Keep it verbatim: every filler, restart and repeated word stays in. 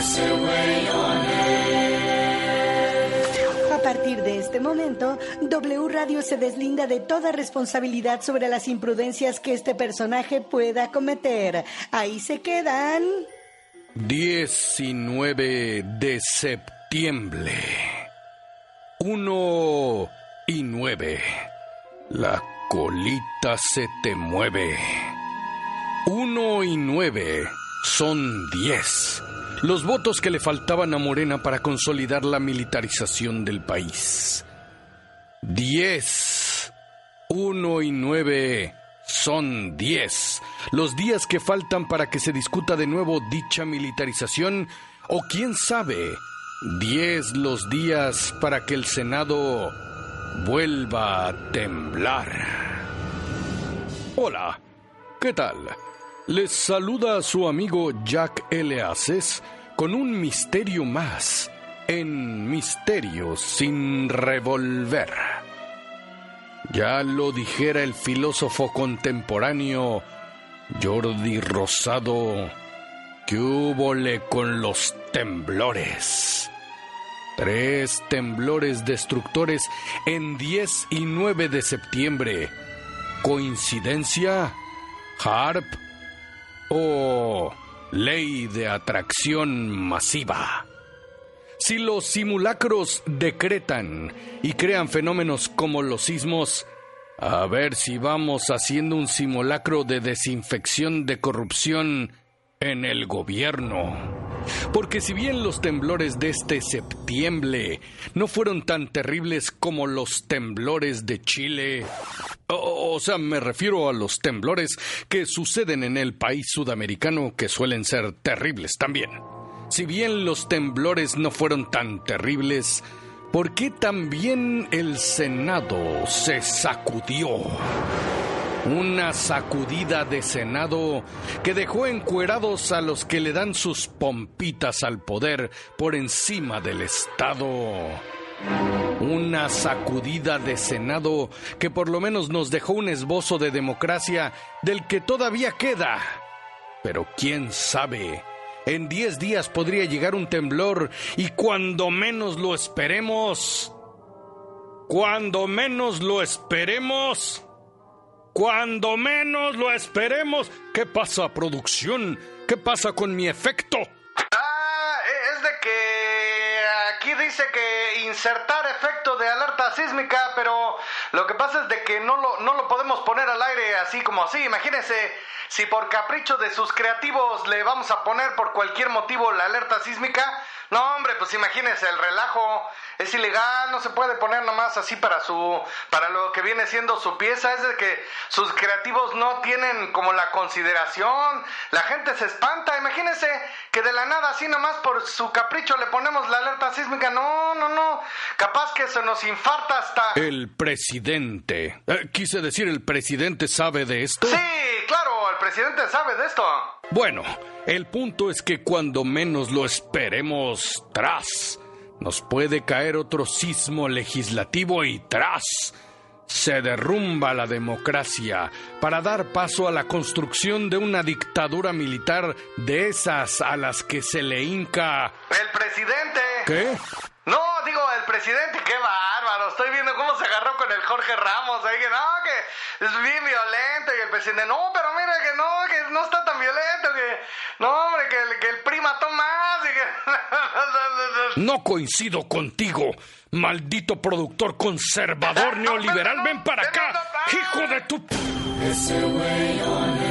A partir de este momento, W Radio se deslinda de toda responsabilidad sobre las imprudencias que este personaje pueda cometer. Ahí se quedan... diecinueve de septiembre. Uno y nueve. La colita se te mueve. Uno y nueve son diez. Los votos que le faltaban a Morena para consolidar la militarización del país. Diez. Uno y nueve son diez. Los días que faltan para que se discuta de nuevo dicha militarización, o quién sabe, diez los días para que el Senado vuelva a temblar. Hola, ¿qué tal? Les saluda a su amigo Jack L. Aces con un misterio más en Misterios sin revolver. Ya lo dijera el filósofo contemporáneo Jordi Rosado, ¿qué húbole con los temblores? Tres temblores destructores en diez y nueve de septiembre. ¿Coincidencia? ¿Harp? ¿O ley de atracción masiva? Si los simulacros decretan y crean fenómenos como los sismos, a ver si vamos haciendo un simulacro de desinfección de corrupción en el gobierno. Porque si bien los temblores de este septiembre no fueron tan terribles como los temblores de Chile, o, o sea, me refiero a los temblores que suceden en el país sudamericano, que suelen ser terribles también. Si bien los temblores no fueron tan terribles, ¿por qué también el Senado se sacudió? Una sacudida de Senado que dejó encuerados a los que le dan sus pompitas al poder por encima del Estado. Una sacudida de Senado que por lo menos nos dejó un esbozo de democracia del que todavía queda. Pero quién sabe, en diez días podría llegar un temblor y cuando menos lo esperemos, cuando menos lo esperemos... Cuando menos lo esperemos. ¿Qué pasa, producción? ¿Qué pasa con mi efecto? Ah, es de que aquí dice que insertar efecto de alerta sísmica, pero lo que pasa es de que no lo, no lo podemos poner al aire así como así. Imagínense, si por capricho de sus creativos le vamos a poner por cualquier motivo la alerta sísmica, no hombre, pues imagínense el relajo. Es ilegal, no se puede poner nomás así para su, para lo que viene siendo su pieza. Es de que sus creativos no tienen como la consideración. La gente se espanta. Imagínense que de la nada así nomás por su capricho le ponemos la alerta sísmica. No, no, no. Capaz que se nos infarta hasta... El presidente. Eh, quise decir, ¿el presidente sabe de esto? Sí, claro, el presidente sabe de esto. Bueno, el punto es que cuando menos lo esperemos, tras... nos puede caer otro sismo legislativo y ¡tras! Se derrumba la democracia para dar paso a la construcción de una dictadura militar de esas a las que se le hinca... ¡El presidente! ¿Qué? No, digo, el presidente, qué bárbaro. Estoy viendo cómo se agarró con el Jorge Ramos. Ahí que no, que es bien violento. Y el presidente, no, pero mira que no, que no está tan violento. Que no, hombre, que el, que el P R I mató más. Y que... No coincido contigo, maldito productor conservador neoliberal. Ven para acá, hijo de tu... Ese güey